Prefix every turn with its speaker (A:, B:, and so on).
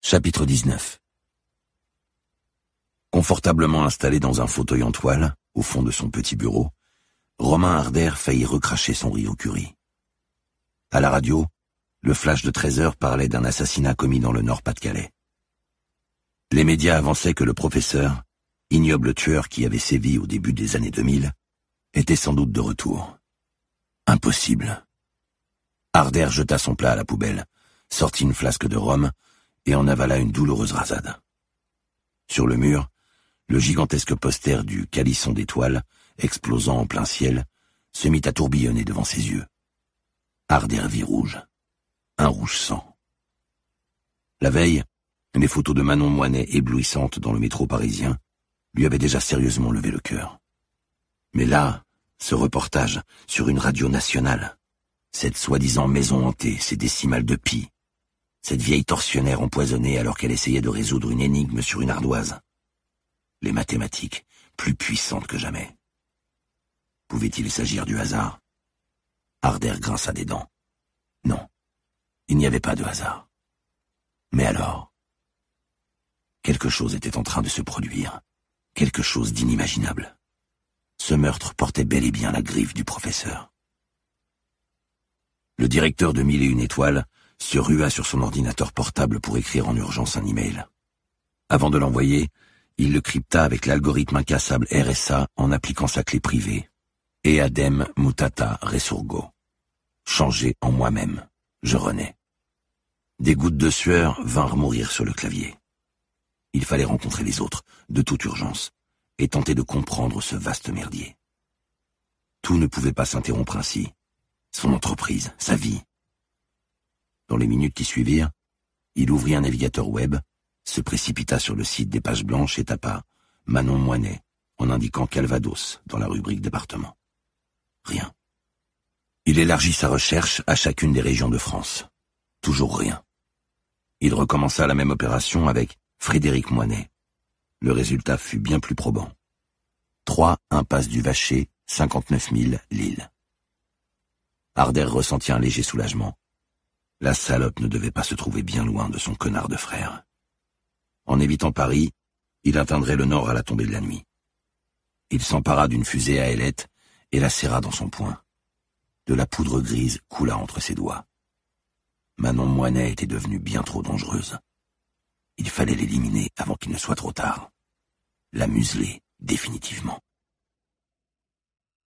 A: Chapitre 19. Confortablement installé dans un fauteuil en toile, au fond de son petit bureau, Romain Harder faillit recracher son riz au curry. À la radio, le flash de 13h parlait d'un assassinat commis dans le Nord-Pas-de-Calais. Les médias avançaient que le professeur, ignoble tueur qui avait sévi au début des années 2000, était sans doute de retour. Impossible. Harder jeta son plat à la poubelle, sortit une flasque de rhum et en avala une douloureuse rasade. Sur le mur, le gigantesque poster du Calisson d'étoiles, explosant en plein ciel, se mit à tourbillonner devant ses yeux. Harder vit rouge. Un rouge sang. La veille, les photos de Manon Moinet éblouissantes dans le métro parisien lui avaient déjà sérieusement levé le cœur. Mais là, ce reportage sur une radio nationale, cette soi-disant maison hantée, ces décimales de pie, cette vieille tortionnaire empoisonnée alors qu'elle essayait de résoudre une énigme sur une ardoise. Les mathématiques, plus puissantes que jamais. Pouvait-il s'agir du hasard? Harder grinça des dents. Non, il n'y avait pas de hasard. Mais alors? Quelque chose était en train de se produire, quelque chose d'inimaginable. Ce meurtre portait bel et bien la griffe du professeur. Le directeur de 1001 étoiles se rua sur son ordinateur portable pour écrire en urgence un email. Avant de l'envoyer, il le crypta avec l'algorithme incassable RSA en appliquant sa clé privée. Eadem mutata resurgo. Changé en moi-même, je renais. Des gouttes de sueur vinrent mourir sur le clavier. Il fallait rencontrer les autres, de toute urgence, et tenter de comprendre ce vaste merdier. Tout ne pouvait pas s'interrompre ainsi. Son entreprise, sa vie. Dans les minutes qui suivirent, il ouvrit un navigateur web, se précipita sur le site des pages blanches et tapa « Manon Moinet » en indiquant Calvados dans la rubrique département. Rien. Il élargit sa recherche à chacune des régions de France. Toujours rien. Il recommença la même opération avec Frédéric Moinet. Le résultat fut bien plus probant. 3 impasse du Vacher, 59 000 Lille. Harder ressentit un léger soulagement. La salope ne devait pas se trouver bien loin de son connard de frère. En évitant Paris, il atteindrait le nord à la tombée de la nuit. Il s'empara d'une fusée à ailettes et la serra dans son poing. De la poudre grise coula entre ses doigts. Manon Moinet était devenue bien trop dangereuse. Il fallait l'éliminer avant qu'il ne soit trop tard. La museler, définitivement.